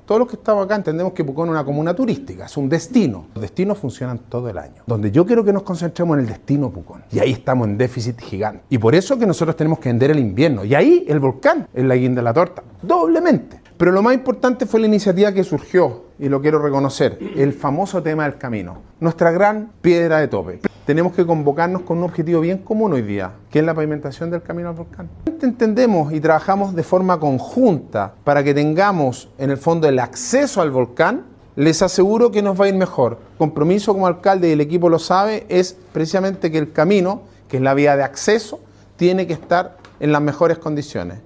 Todos los que estamos acá entendemos que Pucón es una comuna turística, es un destino. Los destinos funcionan todo el año. Donde yo quiero que nos concentremos en el destino Pucón. Y ahí estamos en déficit gigante. Y por eso que nosotros tenemos que vender el invierno. Y ahí el volcán es la guinda de la torta, doblemente. Pero lo más importante fue la iniciativa que surgió, y lo quiero reconocer, el famoso tema del camino. Nuestra gran piedra de tope. Tenemos que convocarnos con un objetivo bien común hoy día, que es la pavimentación del camino al volcán. Entendemos y trabajamos de forma conjunta para que tengamos, en el fondo, el acceso al volcán. Les aseguro que nos va a ir mejor. Compromiso como alcalde, y el equipo lo sabe, es precisamente que el camino, que es la vía de acceso, tiene que estar en las mejores condiciones.